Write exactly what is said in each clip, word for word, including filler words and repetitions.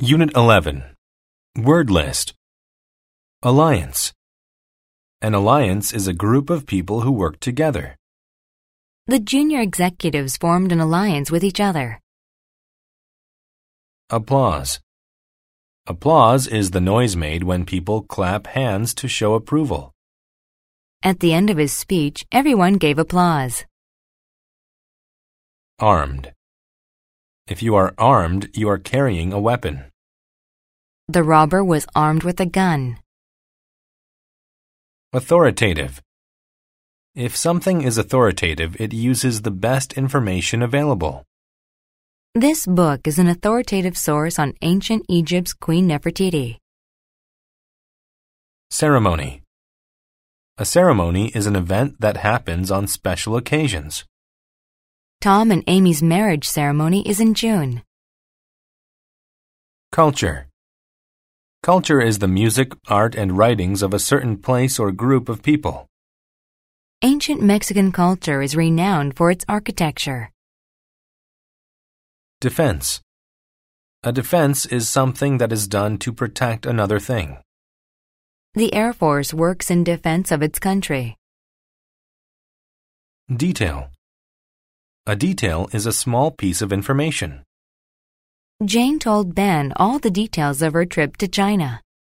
Unit eleven. Word list. Alliance. An alliance is a group of people who work together. The junior executives formed an alliance with each other. Applause. Applause is the noise made when people clap hands to show approval. At the end of his speech, everyone gave applause. Armed. If you are armed, you are carrying a weapon. The robber was armed with a gun. Authoritative. If something is authoritative, it uses the best information available. This book is an authoritative source on ancient Egypt's Queen Nefertiti. Ceremony. A ceremony is an event that happens on special occasions. Tom and Amy's marriage ceremony is in June. Culture. Culture is the music, art, and writings of a certain place or group of people. Ancient Mexican culture is renowned for its architecture. Defense. A defense is something that is done to protect another thing. The Air Force works in defense of its country. Detail. A detail is a small piece of information. Jane told Ben all the details of her trip to China.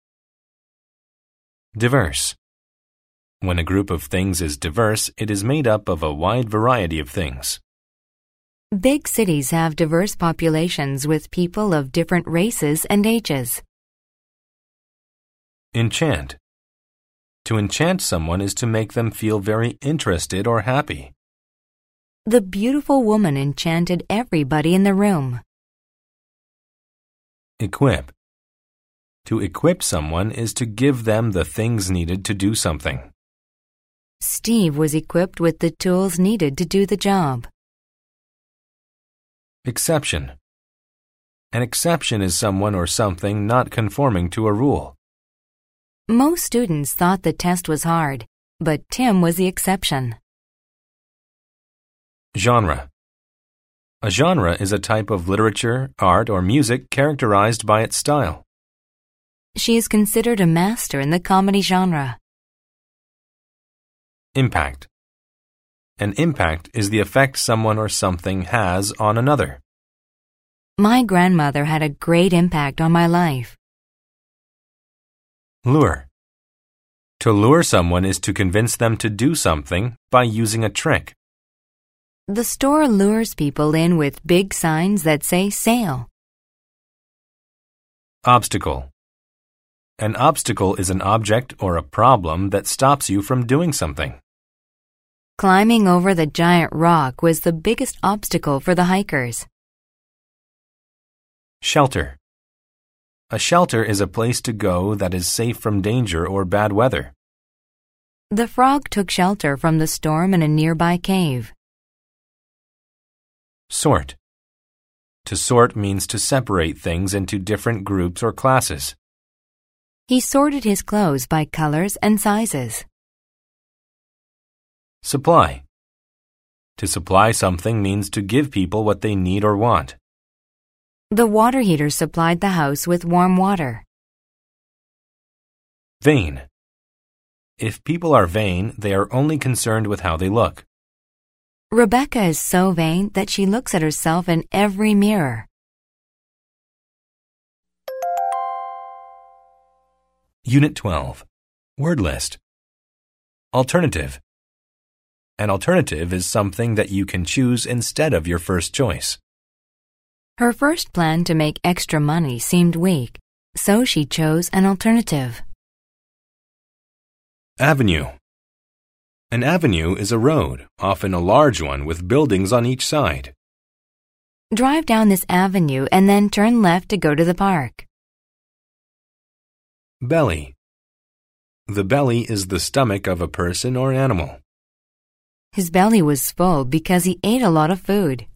Diverse. When a group of things is diverse, it is made up of a wide variety of things. Big cities have diverse populations with people of different races and ages. Enchant. To enchant someone is to make them feel very interested or happy. The beautiful woman enchanted everybody in the room. Equip. To equip someone is to give them the things needed to do something. Steve was equipped with the tools needed to do the job. Exception. An exception is someone or something not conforming to a rule. Most students thought the test was hard, but Tim was the exception. Genre. A genre is a type of literature, art, or music characterized by its style. She is considered a master in the comedy genre. Impact. An impact is the effect someone or something has on another. My grandmother had a great impact on my life. Lure. To lure someone is to convince them to do something by using a trick. The store lures people in with big signs that say sale. Obstacle. An obstacle is an object or a problem that stops you from doing something. Climbing over the giant rock was the biggest obstacle for the hikers. Shelter. A shelter is a place to go that is safe from danger or bad weather. The frog took shelter from the storm in a nearby cave. Sort. To sort means to separate things into different groups or classes. He sorted his clothes by colors and sizes. Supply. To supply something means to give people what they need or want. The water heater supplied the house with warm water. Vain. If people are vain, they are only concerned with how they look. Rebecca is so vain that she looks at herself in every mirror. Unit twelve. Word list. Alternative. An alternative is something that you can choose instead of your first choice. Her first plan to make extra money seemed weak, so she chose an alternative. Avenue. An avenue is a road, often a large one with buildings on each side. Drive down this avenue and then turn left to go to the park. Belly. The belly is the stomach of a person or animal. His belly was full because he ate a lot of food.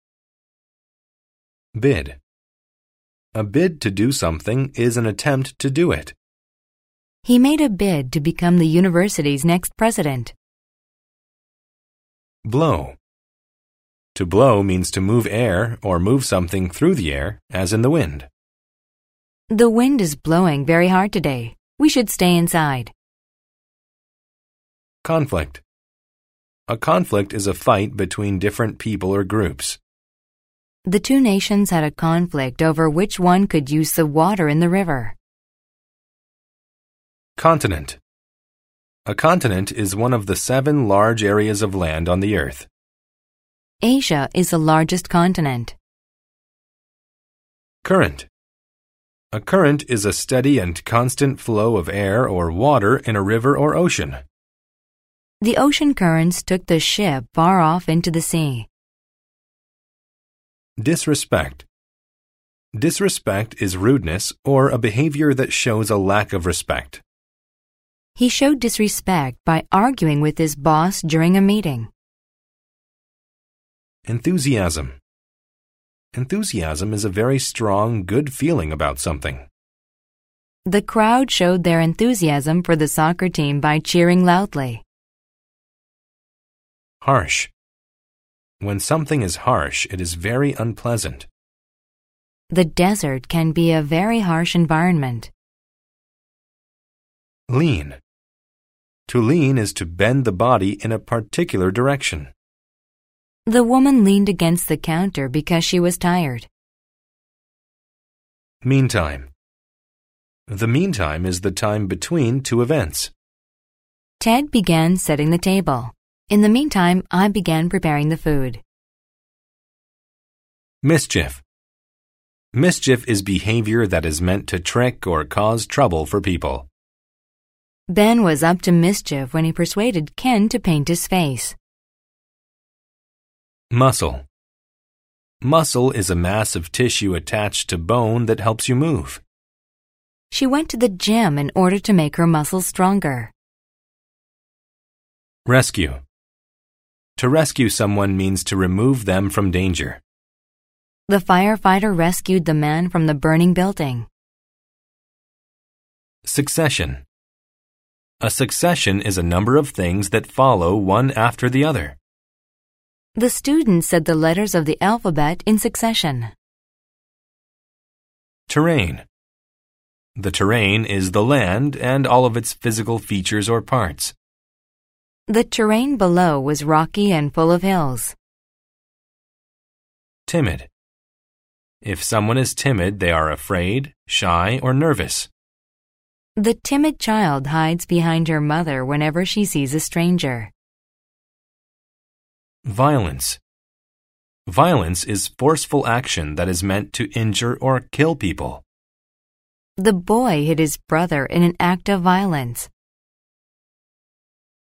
Bid. A bid to do something is an attempt to do it. He made a bid to become the university's next president. Blow. To blow means to move air or move something through the air, as in the wind. The wind is blowing very hard today. We should stay inside. Conflict. A conflict is a fight between different people or groups. The two nations had a conflict over which one could use the water in the river. Continent. A continent is one of the seven large areas of land on the earth. Asia is the largest continent. Current. A current is a steady and constant flow of air or water in a river or ocean. The ocean currents took the ship far off into the sea. Disrespect. Disrespect is rudeness or a behavior that shows a lack of respect. He showed disrespect by arguing with his boss during a meeting. Enthusiasm. Enthusiasm is a very strong, good feeling about something. The crowd showed their enthusiasm for the soccer team by cheering loudly. Harsh. When something is harsh, it is very unpleasant. The desert can be a very harsh environment. Lean. To lean is to bend the body in a particular direction. The woman leaned against the counter because she was tired. Meantime. The meantime is the time between two events. Ted began setting the table. In the meantime, I began preparing the food. Mischief. Mischief is behavior that is meant to trick or cause trouble for people. Ben was up to mischief when he persuaded Ken to paint his face. Muscle. Muscle is a mass of tissue attached to bone that helps you move. She went to the gym in order to make her muscles stronger. Rescue. To rescue someone means to remove them from danger. The firefighter rescued the man from the burning building. Succession. A succession is a number of things that follow one after the other. The students said the letters of the alphabet in succession. Terrain. The terrain is the land and all of its physical features or parts. The terrain below was rocky and full of hills. Timid. If someone is timid, they are afraid, shy, or nervous. The timid child hides behind her mother whenever she sees a stranger. Violence. Violence is forceful action that is meant to injure or kill people. The boy hit his brother in an act of violence.